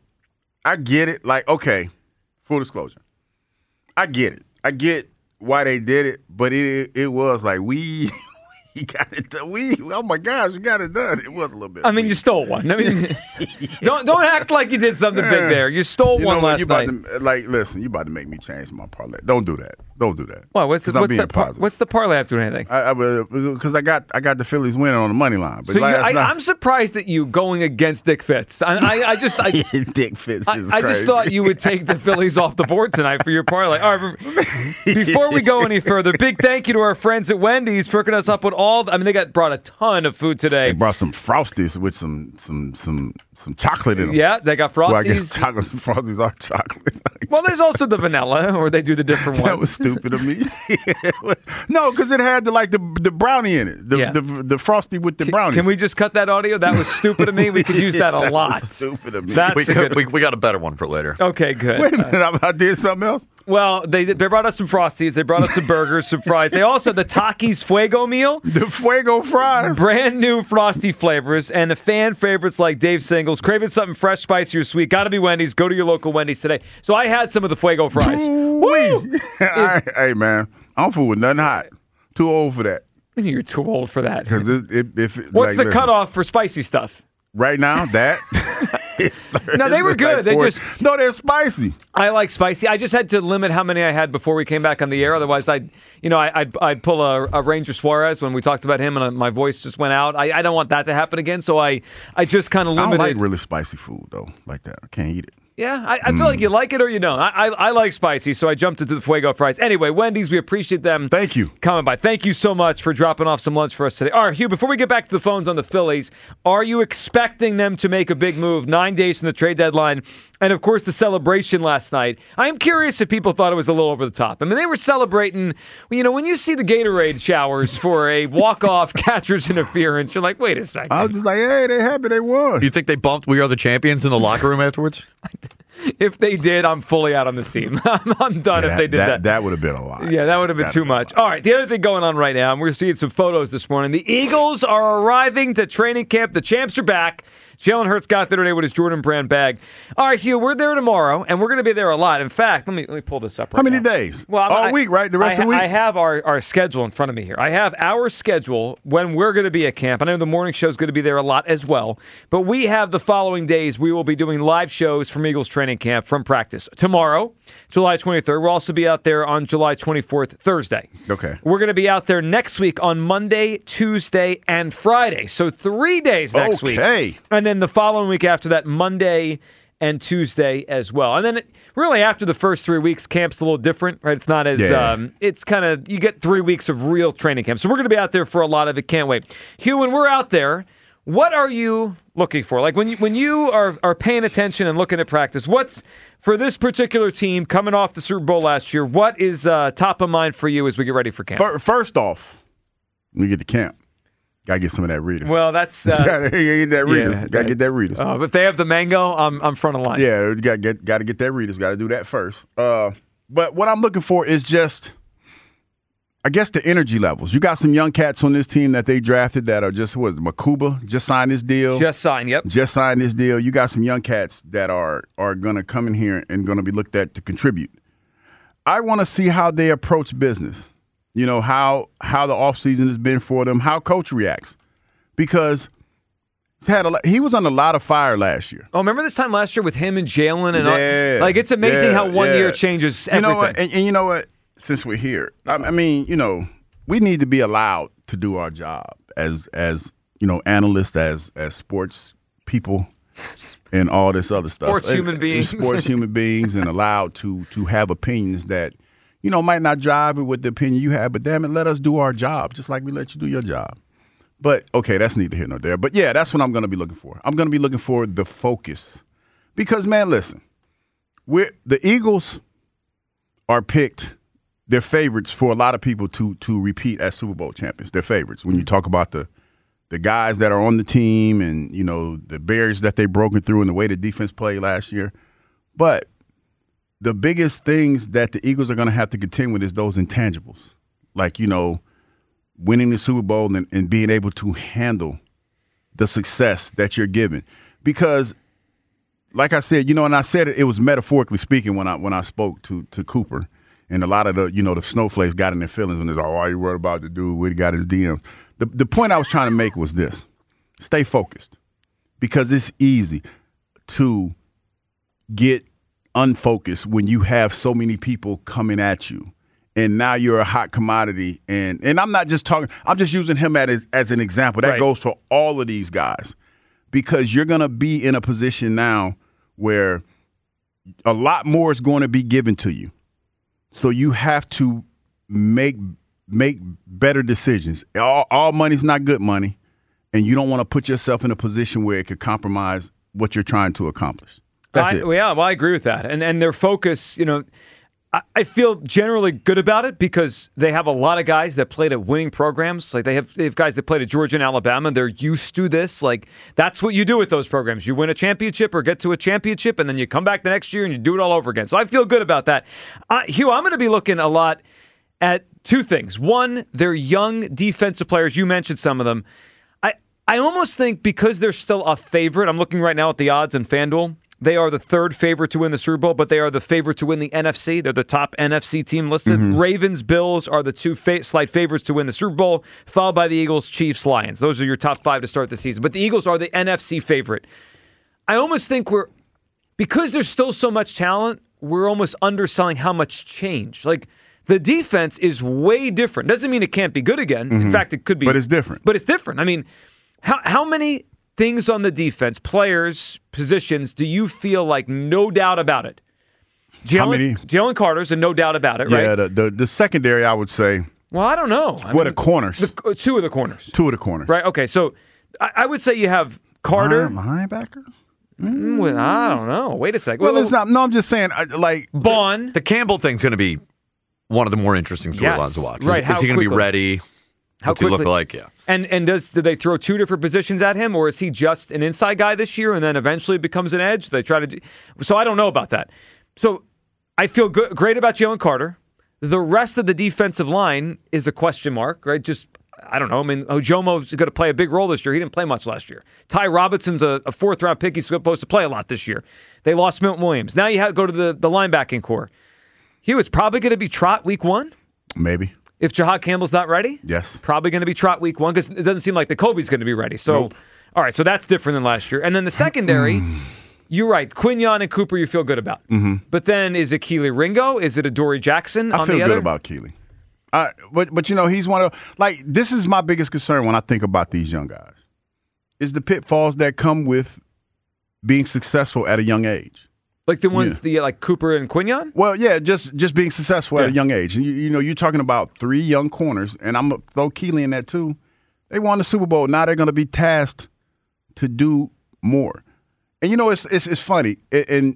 I get it. Okay, full disclosure. I get it. I get why they did it, but it was like, we got it done. Oh my gosh, we got it done. It was a little bit. I mean, you stole one. I mean, don't act like you did something big there. You stole one last night. Listen, you about to make me change my parlay. Don't do that. Don't do that. Well, what's the parlay have to do anything? Because I got the Phillies winning on the money line. But so I'm surprised at you going against Dick Fitz. Dick Fitz is I just thought you would take the Phillies off the board tonight for your parlay. All right, before we go any further, big thank you to our friends at Wendy's for hooking us up with they brought a ton of food today. They brought some Frosties with some chocolate in them. Yeah, they got Frosties. Well, I guess Frosties are chocolate. Well, there's also the vanilla, or they do the different one. That was stupid of me. No, because it had the brownie in it. The Frosty with the brownies. Can we just cut that audio? That was stupid of me. We could use that a lot. Was stupid of me. We got a better one for later. Okay, good. Wait a minute, I did something else? Well, they brought us some Frosties. They brought us some burgers, some fries. They also the Takis Fuego meal. The Fuego fries. Brand new Frosty flavors and the fan favorites like Dave Singles. Craving something fresh, spicy, or sweet? Got to be Wendy's. Go to your local Wendy's today. So I had some of the Fuego fries. Woo! Hey, man. I'm fool with nothing hot. Too old for that. You're too old for that. What's the cutoff for spicy stuff? Right now, that... No, they were good. No, they're spicy. I like spicy. I just had to limit how many I had before we came back on the air. Otherwise, I'd pull a Ranger Suarez when we talked about him, and my voice just went out. I don't want that to happen again, so I just kind of limited. I don't like really spicy food though, like that. I can't eat it. Yeah, I feel like you like it or you don't. I like spicy, so I jumped into the Fuego fries. Anyway, Wendy's, we appreciate them. Thank you. Coming by. Thank you so much for dropping off some lunch for us today. All right, Hugh, before we get back to the phones on the Phillies, are you expecting them to make a big move 9 days from the trade deadline? And, of course, the celebration last night. I am curious if people thought it was a little over the top. I mean, they were celebrating, when you see the Gatorade showers for a walk-off catcher's interference, you're like, wait a second. I was just like, hey, they happy they won. You think they bumped We Are the Champions in the locker room afterwards? If they did, I'm fully out on this team. I'm done if they did that. That would have been a lot. Yeah, that would have been too much. All right, the other thing going on right now, and we're seeing some photos this morning. The Eagles are arriving to training camp. The champs are back. Jalen Hurts got there today with his Jordan Brand bag. All right, Hugh, we're there tomorrow, and we're going to be there a lot. In fact, let me pull this up right now. How many days? Well, all week, right? The rest of the week? I have our schedule in front of me here. I have our schedule when we're going to be at camp. I know the morning show is going to be there a lot as well, but we have the following days. We will be doing live shows from Eagles training camp from practice. Tomorrow, July 23rd. We'll also be out there on July 24th, Thursday. Okay. We're going to be out there next week on Monday, Tuesday, and Friday. So 3 days next week. Okay. And then the following week after that, Monday and Tuesday as well. And then really after the first 3 weeks, camp's a little different, right? It's not as, it's kind of, you get 3 weeks of real training camp. So we're going to be out there for a lot of it. Can't wait. Hugh, when we're out there, What are you looking for? Like when you are paying attention and looking at practice, what's for this particular team coming off the Super Bowl last year? What is top of mind for you as we get ready for camp? First off, when you get to camp, gotta get some of that Reese's. Well, that's gotta get that Reese's. Gotta get that Reese's. If they have the mango, I'm front of line. Yeah, you gotta get that Reese's. Gotta do that first. But what I'm looking for is just, I guess, the energy levels. You got some young cats on this team that they drafted that are just, Makuba just signed this deal. Just signed this deal. You got some young cats that are going to come in here and going to be looked at to contribute. I want to see how they approach business. You know, how the offseason has been for them, how coach reacts. Because he was on a lot of fire last year. Oh, remember this time last year with him and Jalen? And like, it's amazing how 1 year changes everything. You know what? And you know what? Since we're here, I mean, you know, we need to be allowed to do our job as you know, analysts, as sports people, and all this other stuff. Sports human beings, and allowed to have opinions that, you know, might not jive with the opinion you have. But damn it, let us do our job, just like we let you do your job. But okay, that's neither here nor there. But yeah, that's what I'm going to be looking for. I'm going to be looking for the focus, because man, listen, the Eagles are picked. They're favorites for a lot of people to repeat as Super Bowl champions. They're favorites. When you talk about the guys that are on the team and, you know, the barriers that they've broken through and the way the defense played last year. But the biggest things that the Eagles are going to have to contend with is those intangibles. Like, you know, winning the Super Bowl and being able to handle the success that you're given. Because, like I said, you know, and I said it was metaphorically speaking when I spoke to Cooper. And a lot of the snowflakes got in their feelings when they're like, "Oh, you worried about the dude? Where he got his DM?" The point I was trying to make was this: stay focused, because it's easy to get unfocused when you have so many people coming at you, and now you're a hot commodity. And I'm not just talking; I'm just using him as an example. That goes for all of these guys, because you're gonna be in a position now where a lot more is going to be given to you. So you have to make better decisions. All money's not good money, and you don't want to put yourself in a position where it could compromise what you're trying to accomplish. That's it. Yeah, well, I agree with that. And their focus, you know, I feel generally good about it because they have a lot of guys that played at winning programs. Like they have guys that played at Georgia and Alabama. They're used to this. Like that's what you do with those programs. You win a championship or get to a championship, and then you come back the next year and you do it all over again. So I feel good about that. Hugh, I'm going to be looking a lot at two things. One, they're young defensive players. You mentioned some of them. I almost think because they're still a favorite, I'm looking right now at the odds in FanDuel. They are the third favorite to win the Super Bowl, but they are the favorite to win the NFC. They're the top NFC team listed. Mm-hmm. Ravens, Bills are the two slight favorites to win the Super Bowl, followed by the Eagles, Chiefs, Lions. Those are your top five to start the season. But the Eagles are the NFC favorite. I almost think because there's still so much talent, we're almost underselling how much change. Like, the defense is way different. Doesn't mean it can't be good again. Mm-hmm. In fact, it could be. But it's different. I mean, how many things on the defense, players, positions, do you feel like no doubt about it? Jalen Carter's a no doubt about it, right? Yeah, the secondary, I would say. Well, I don't know. The corners? Two of the corners. Two of the corners. Right, okay. So I would say you have Carter. Linebacker? Well, I don't know. Wait a second. Well, it's not. No, I'm just saying, like. Bond. The Campbell thing's going to be one of the more interesting storylines to watch. Right. Is he going to be ready? What's he look like? Yeah. And do they throw two different positions at him, or is he just an inside guy this year and then eventually becomes an edge? They try to do. So I don't know about that. So I feel great about Jalen Carter. The rest of the defensive line is a question mark, right? Just I don't know. I mean, Ojomo's going to play a big role this year. He didn't play much last year. Ty Robinson's a fourth-round pick. He's supposed to play a lot this year. They lost Milton Williams. Now you have to go to the linebacking core. Hugh, it's probably going to be Trot week one. Maybe. If Jahad Campbell's not ready, yes, probably going to be Trot week one because it doesn't seem like Jacoby's going to be ready. So, All right, so that's different than last year. And then the secondary, you're right, Quinyon and Cooper you feel good about. Mm-hmm. But then is it Keely Ringo? Is it Adoree Jackson? I feel good about Keely. But you know, he's one of, like, this is my biggest concern when I think about these young guys, is the pitfalls that come with being successful at a young age. Like the ones, like Cooper and Quinyon? Well, yeah, just being successful at a young age. You know, you're talking about three young corners, and I'm going to throw Keely in that too. They won the Super Bowl. Now they're going to be tasked to do more. And, it's funny. And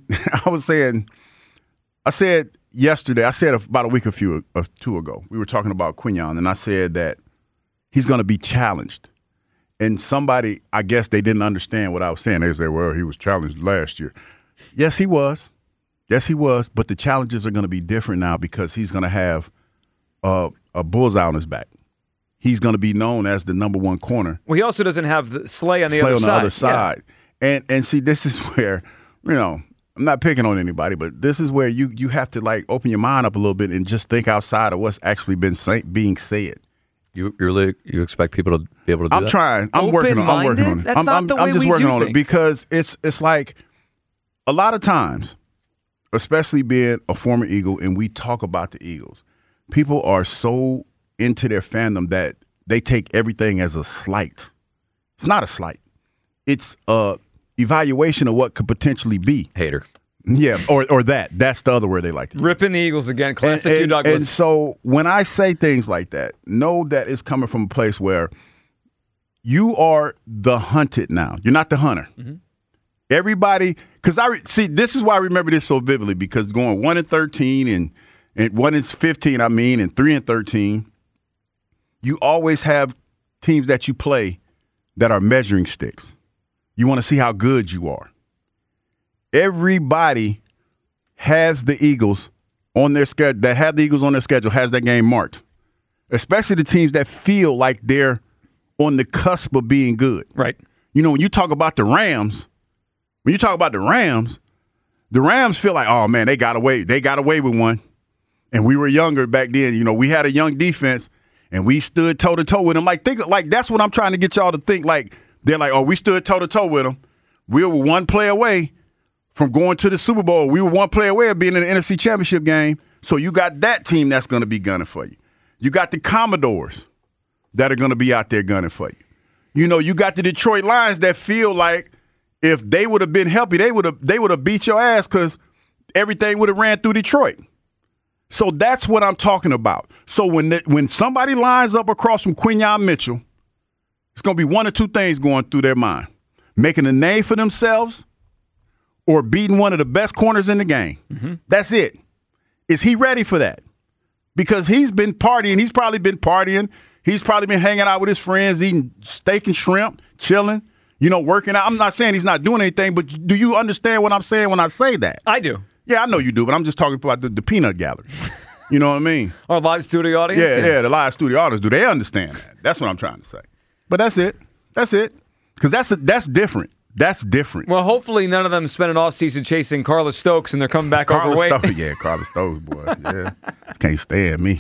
I said yesterday, about a week or two ago, we were talking about Quinyon, and I said that he's going to be challenged. And somebody, I guess they didn't understand what I was saying. They said, well, he was challenged last year. Yes, he was. But the challenges are going to be different now because he's going to have a bullseye on his back. He's going to be known as the number one corner. Well, he also doesn't have the Slay on the other side. Yeah. And see, this is where, I'm not picking on anybody, but this is where you have to like open your mind up a little bit and just think outside of what's actually being said. You expect people to be able to do that? I'm trying. I'm working on it. That's not the way I'm just we working do on things. it because it's like a lot of times, especially being a former Eagle, and we talk about the Eagles, people are so into their fandom that they take everything as a slight. It's not a slight. It's a evaluation of what could potentially be. Hater. Yeah, or that. That's the other word they like to use. Ripping the Eagles again. Classic Hugh Douglas. And so when I say things like that, know that it's coming from a place where you are the hunted now. You're not the hunter. Mm-hmm. Everybody, because this is why I remember this so vividly, because going 1-13 and 1-15, and 3-13, you always have teams that you play that are measuring sticks. You want to see how good you are. Everybody has the Eagles on their schedule, that have the Eagles on their schedule, has that game marked. Especially the teams that feel like they're on the cusp of being good. Right. When you talk about the Rams, the Rams feel like, oh man, they got away with one. And we were younger back then. We had a young defense and we stood toe to toe with them. Like that's what I'm trying to get y'all to think. Like they're like, oh, we stood toe to toe with them. We were one play away from going to the Super Bowl. We were one play away of being in the NFC Championship game. So you got that team that's going to be gunning for you. You got the Commodores that are going to be out there gunning for you. You got the Detroit Lions that feel like if they would have been healthy, they would have beat your ass because everything would have ran through Detroit. So that's what I'm talking about. So when somebody lines up across from Quinyon Mitchell, it's going to be one or two things going through their mind. Making a name for themselves or beating one of the best corners in the game. Mm-hmm. That's it. Is he ready for that? Because he's been partying. He's probably been partying. He's probably been hanging out with his friends, eating steak and shrimp, chilling, working out. I'm not saying he's not doing anything, but do you understand what I'm saying when I say that? I do. Yeah, I know you do, but I'm just talking about the peanut gallery. You know what I mean? Our live studio audience? Yeah, the live studio audience. Do they understand that? That's what I'm trying to say. But that's it. Because that's different. That's different. Well, hopefully none of them spend an offseason chasing Carlos Stokes and they're coming back overweight. Carlos Stokes, boy. Yeah. Can't stand me.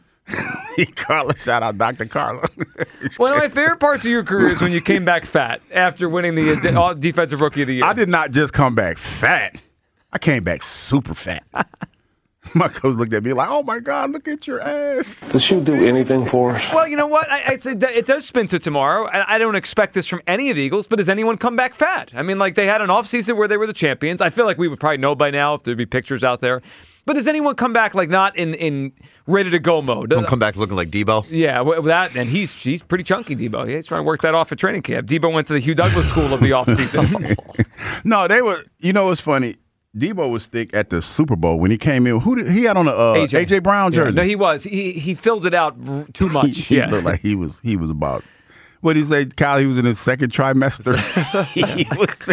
Carlos, shout out Dr. Carlos. One of my favorite parts of your career is when you came back fat after winning the Defensive Rookie of the Year. I did not just come back fat. I came back super fat. My coach looked at me like, oh, my God, look at your ass. Does she do anything for us? Well, you know what? I'd say it does spin to tomorrow. I don't expect this from any of the Eagles, but does anyone come back fat? I mean, like, they had an offseason where they were the champions. I feel like we would probably know by now if there'd be pictures out there. But does anyone come back, like, not in ready-to-go mode? Don't come back looking like Debo? Yeah, that, and he's pretty chunky, Debo. He's trying to work that off at training camp. Debo went to the Hugh Douglas School of the offseason. No, they were, what's funny? Debo was thick at the Super Bowl when he came in. He had on a AJ Brown jersey. Yeah, no, he was. He filled it out too much. He looked like he was about. What did he say, Kyle? He was in his second trimester. he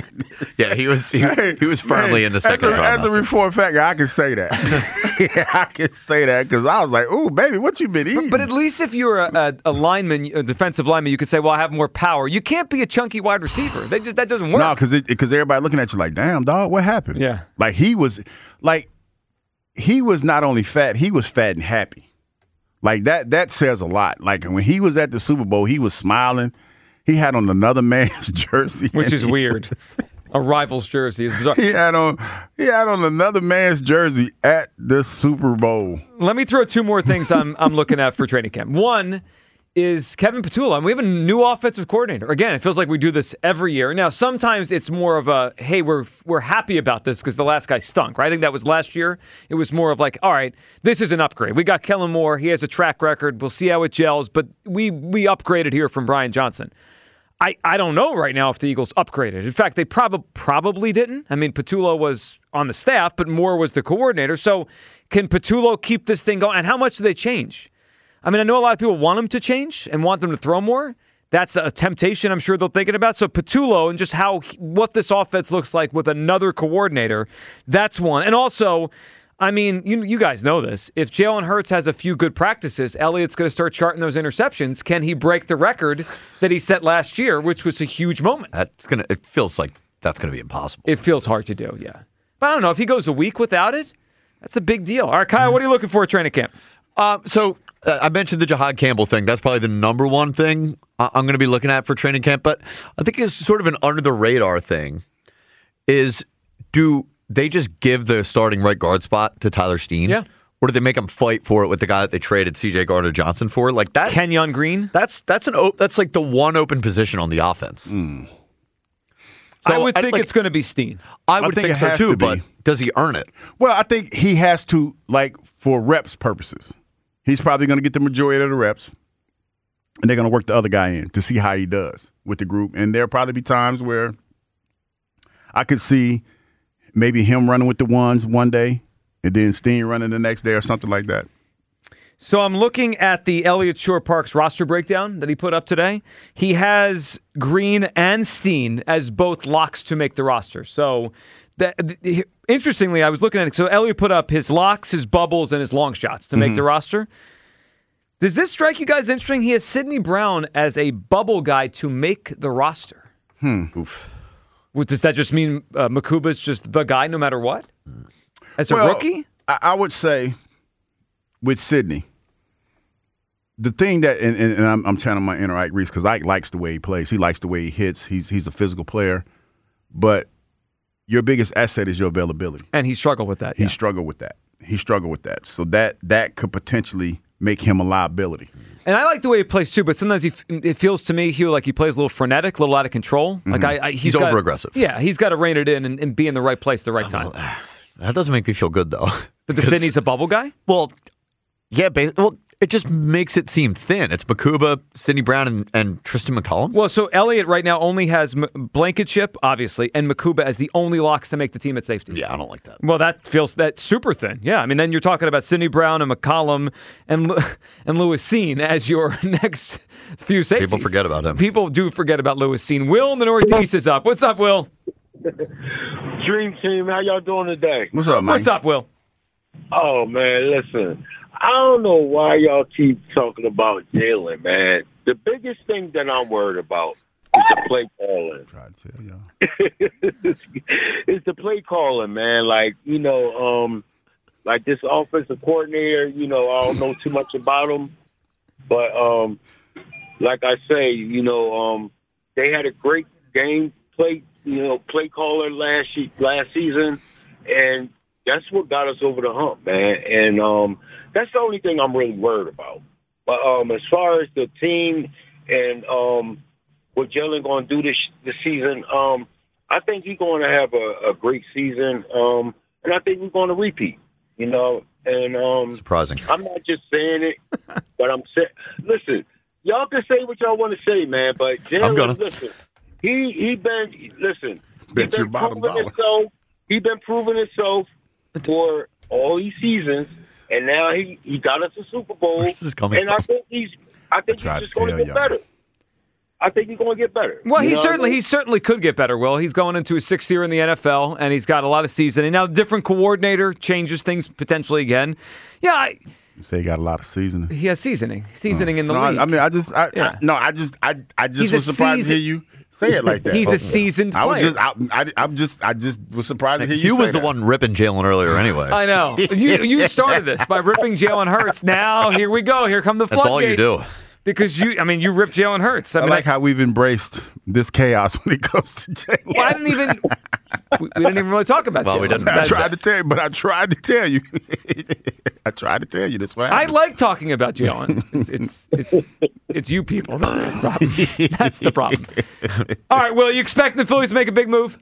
was firmly in the second trimester. As a Reform fact guy, I can say that. Yeah, I can say that because I was like, "Ooh, baby, what you been eating?" But at least if you're a lineman, a defensive lineman, you could say, "Well, I have more power." You can't be a chunky wide receiver. That doesn't work. No, because everybody looking at you like, "Damn, dog, what happened?" Yeah, like he was not only fat, he was fat and happy. Like that says a lot. Like when he was at the Super Bowl, he was smiling. He had on another man's jersey, which is weird. A rival's jersey is bizarre. He had on another man's jersey at the Super Bowl. Let me throw two more things I'm looking at for training camp. One is Kevin Petula. And we have a new offensive coordinator. Again, it feels like we do this every year. Now, sometimes it's more of a, hey, we're happy about this because the last guy stunk, right? I think that was last year. It was more of like, all right, this is an upgrade. We got Kellen Moore. He has a track record. We'll see how it gels. But we upgraded here from Brian Johnson. I don't know right now if the Eagles upgraded. In fact, they probably didn't. I mean, Patullo was on the staff, but Moore was the coordinator. So can Patullo keep this thing going? And how much do they change? I mean, I know a lot of people want him to change and want them to throw more. That's a temptation I'm sure they're thinking about. So Patullo and just what this offense looks like with another coordinator, that's one. And also, I mean, you guys know this. If Jalen Hurts has a few good practices, Elliott's going to start charting those interceptions. Can he break the record that he set last year, which was a huge moment? It feels like that's going to be impossible. It feels hard to do, yeah. But I don't know. If he goes a week without it, that's a big deal. All right, Kyle, what are you looking for at training camp? I mentioned the Jahad Campbell thing. That's probably the number one thing I'm going to be looking at for training camp. But I think it's sort of an under-the-radar thing is do they just give the starting right guard spot to Tyler Steen? Yeah. Or do they make him fight for it with the guy that they traded C.J. Gardner-Johnson for? Like that. Kenyon Green? That's like the one open position on the offense. So I would think it's going to be Steen. I would think so too, but does he earn it? Well, I think he has to, for reps purposes. He's probably going to get the majority of the reps, and they're going to work the other guy in to see how he does with the group. And there'll probably be times where I could see maybe him running with the ones one day and then Steen running the next day or something like that. So I'm looking at the Elliott Shore Parks roster breakdown that he put up today. He has Green and Steen as both locks to make the roster. So interestingly, I was looking at it. So Elliott put up his locks, his bubbles, and his long shots to make the roster. Does this strike you guys interesting? He has Sidney Brown as a bubble guy to make the roster. Oof. Well, does that just mean Makuba's just the guy no matter what? As a rookie? I would say with Sidney, the thing that, and I'm channeling my inner Ike Reese because Ike likes the way he plays. He likes the way he hits. He's a physical player. But your biggest asset is your availability. And he struggled with that. He struggled with that. So that could potentially make him a liability. And I like the way he plays too, but sometimes it feels to me, Hugh, like he plays a little frenetic, a little out of control. Like he's over-aggressive. Yeah, he's got to rein it in and be in the right place at the right time. That doesn't make me feel good, though. That the Sidney's a bubble guy? Well, yeah, it just makes it seem thin. It's Makuba, Sidney Brown, and Tristan McCollum. Well, so Elliott right now only has Blankenship, obviously, and Makuba as the only locks to make the team at safety. Yeah, I don't like that. Well, that's super thin. Yeah, I mean, then you're talking about Sidney Brown and McCollum and Lewis Cine as your next few safeties. People forget about him. People do forget about Lewis Cine. Will in the Northeast is up. What's up, Will? Dream Team, how y'all doing today? What's up, Mike? What's up, Will? Oh, man, listen. I don't know why y'all keep talking about Jalen, man. The biggest thing that I'm worried about is the play calling. Try to tell y'all. It's the play calling, man. Like this offensive coordinator, I don't know too much about him. But like I say, they had a great game play caller last season, and that's what got us over the hump, man. And that's the only thing I'm really worried about. But as far as the team and what Jalen going to do this season, I think he's going to have a great season, and I think we're going to repeat. And surprising. I'm not just saying it, but I'm saying, listen, y'all can say what y'all want to say, man. But Jalen, listen, he been listen. Bet your bottom dollar. He's been proving himself for all these seasons, and now he got us a Super Bowl. Where's this coming and from? I think he's just going to get better. I think he's going to get better. Well, he certainly could get better, Will. He's going into his sixth year in the NFL, and he's got a lot of seasoning. Now, different coordinator changes things potentially again. Yeah. You say he got a lot of seasoning. He has seasoning in the league. I just was surprised to hear you say it like that. He's a seasoned player. I just was surprised to hear you Hugh say was the that. one ripping Jalen earlier anyway. I know. You started this by ripping Jalen Hurts. Now, here we go. Here come the floodgates. That's all you do. Because you ripped Jalen Hurts. I like how we've embraced this chaos when it comes to Jalen. Well, we didn't even really talk about Jalen. We didn't. I tried to tell you. I tried to tell you this. I like talking about Jalen. It's you people. That's the problem. That's the problem. All right, Will, you expecting the Phillies to make a big move?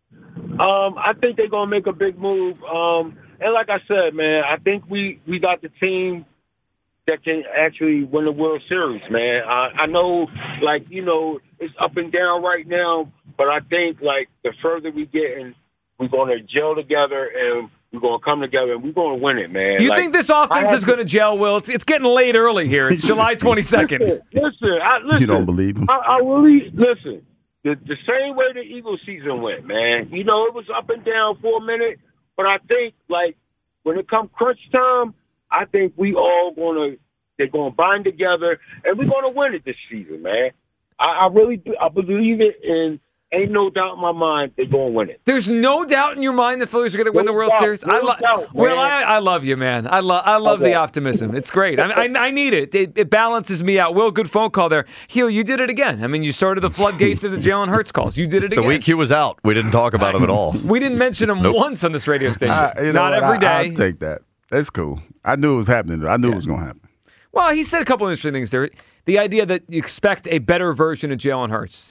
I think they're going to make a big move. And like I said, man, I think we got the team that can actually win the World Series, man. I know, it's up and down right now, but I think, like, the further we get in, we're going to gel together and we're going to come together and we're going to win it, man. You think this offense is going to gel, Will? It's getting late early here. It's July 22nd. Listen. You don't believe him? I really, listen, the same way the Eagles season went, man. You know, it was up and down for a minute, but I think, like, when it comes crunch time, I think they're going to bind together and we're going to win it this season, man. I really believe it, and ain't no doubt in my mind they're going to win it. There's no doubt in your mind the Phillies are going to win the World Series? I love you, man. I love the optimism. It's great. I need it. It balances me out. Will, good phone call there. Hugh, you did it again. I mean, you started the floodgates of the Jalen Hurts calls. You did it again. The week he was out, we didn't talk about him at all. We didn't mention him once on this radio station. Not every day. I'll take that. That's cool. I knew it was happening. I knew it was going to happen. Well, he said a couple of interesting things there. The idea that you expect a better version of Jalen Hurts.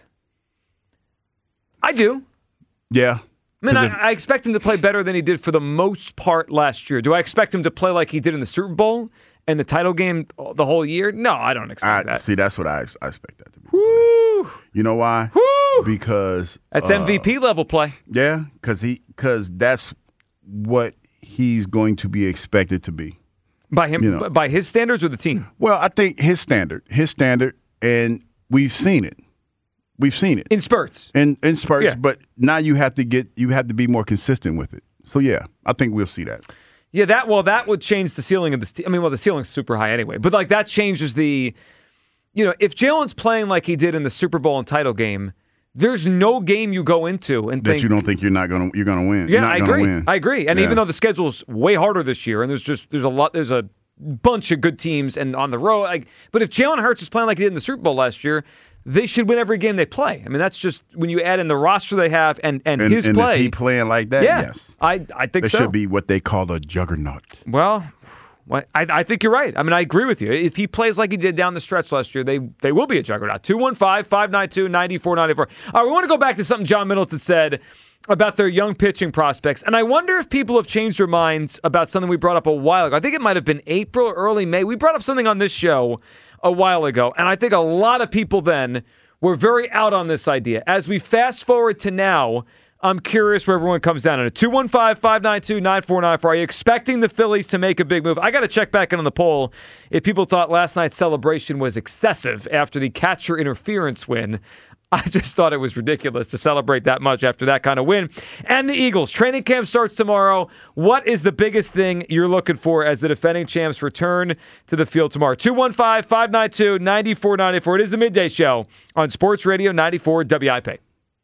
I do. Yeah. I mean, I expect him to play better than he did for the most part last year. Do I expect him to play like he did in the Super Bowl and the title game the whole year? No, I don't expect that. See, that's what I expect that to be. Woo! You know why? Woo! Because that's MVP level play. Yeah, because that's what he's going to be expected to be. By him, by his standards or the team? Well, I think his standard, and we've seen it. We've seen it in spurts. In spurts, but now you have to be more consistent with it. So yeah, I think we'll see that. Yeah, that would change the ceiling of the. I mean, the ceiling's super high anyway, but like that changes the. If Jalen's playing like he did in the Super Bowl and title game, there's no game you go into and that you don't think you're going to win. Yeah, I agree. And even though the schedule's way harder this year, and there's a bunch of good teams and on the road. But if Jalen Hurts is playing like he did in the Super Bowl last year, they should win every game they play. I mean, that's just when you add in the roster they have and his play. If he playing like that, yes, I think so. It should be what they call a juggernaut. Well, I think you're right. I mean, I agree with you. If he plays like he did down the stretch last year, they will be a juggernaut. 215-592-9494. All right, we want to go back to something John Middleton said about their young pitching prospects. And I wonder if people have changed their minds about something we brought up a while ago. I think it might have been April or early May. We brought up something on this show a while ago, and I think a lot of people then were very out on this idea. As we fast forward to now, I'm curious where everyone comes down on it. 215-592-9494. Are you expecting the Phillies to make a big move? I got to check back in on the poll if people thought last night's celebration was excessive after the catcher interference win. I just thought it was ridiculous to celebrate that much after that kind of win. And the Eagles. Training camp starts tomorrow. What is the biggest thing you're looking for as the defending champs return to the field tomorrow? 215-592-9494. It is the Midday Show on Sports Radio 94 WIP.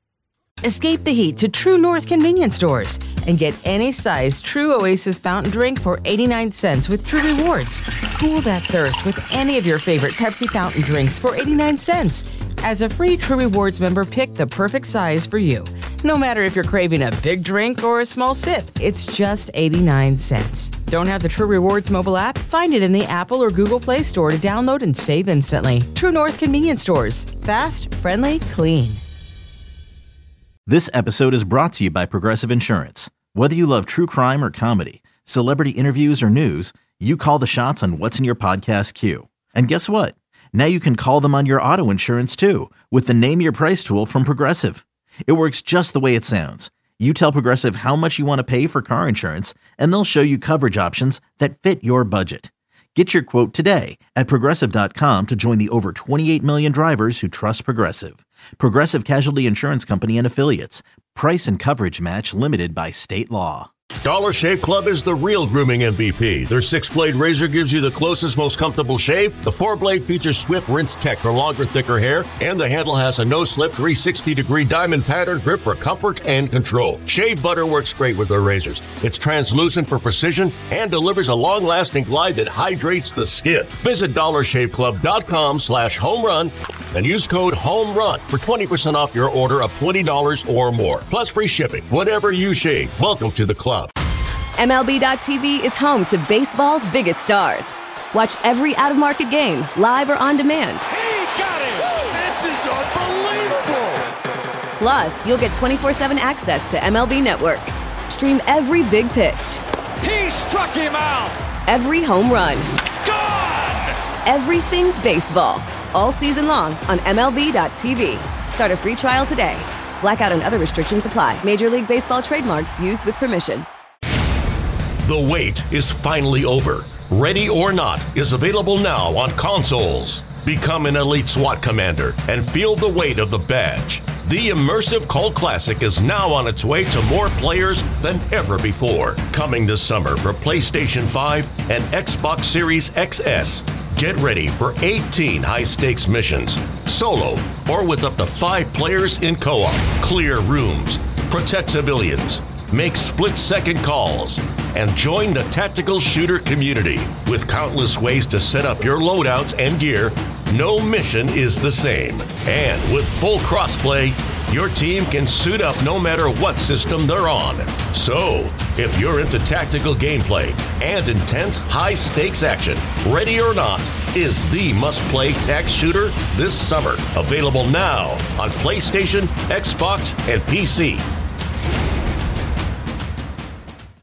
Escape the heat to True North convenience stores and get any size True Oasis fountain drink for 89 cents with True Rewards. Cool that thirst with any of your favorite Pepsi fountain drinks for 89 cents. As a free True Rewards member, pick the perfect size for you. No matter if you're craving a big drink or a small sip, it's just 89 cents. Don't have the True Rewards mobile app? Find it in the Apple or Google Play Store to download and save instantly. True North convenience stores. Fast, friendly, clean. This episode is brought to you by Progressive Insurance. Whether you love true crime or comedy, celebrity interviews or news, you call the shots on what's in your podcast queue. And guess what? Now you can call them on your auto insurance too with the Name Your Price tool from Progressive. It works just the way it sounds. You tell Progressive how much you want to pay for car insurance, and they'll show you coverage options that fit your budget. Get your quote today at Progressive.com to join the over 28 million drivers who trust Progressive. Progressive Casualty Insurance Company and Affiliates. Price and coverage match limited by state law. Dollar Shave Club is the real grooming MVP. Their 6-blade razor gives you the closest, most comfortable shave. The 4-blade features Swift Rinse Tech for longer, thicker hair. And the handle has a no-slip 360-degree diamond pattern grip for comfort and control. Shave butter works great with their razors. It's translucent for precision and delivers a long-lasting glide that hydrates the skin. Visit DollarShaveClub.com/homerun and use code HOMERUN for 20% off your order of $20 or more. Plus free shipping. Whatever you shave, welcome to the club. MLB.tv is home to baseball's biggest stars. Watch every out-of-market game, live or on demand. He got it! This is unbelievable! Plus, you'll get 24/7 access to MLB Network. Stream every big pitch. He struck him out! Every home run. Gone! Everything baseball. all season long on MLB.tv. Start a free trial today. Blackout and other restrictions apply. Major League Baseball trademarks used with permission. The wait is finally over. Ready or Not is available now on consoles. Become an elite SWAT commander and feel the weight of the badge. The immersive cult classic is now on its way to more players than ever before. Coming this summer for PlayStation 5 and Xbox Series XS. Get ready for 18 high-stakes missions, solo or with up to 5 players in co-op. Clear rooms, protect civilians, make split-second calls, and join the tactical shooter community. With countless ways to set up your loadouts and gear, no mission is the same. And with full crossplay, your team can suit up no matter what system they're on. So, if you're into tactical gameplay and intense high-stakes action, Ready or Not is the must-play tac shooter this summer. Available now on PlayStation, Xbox, and PC.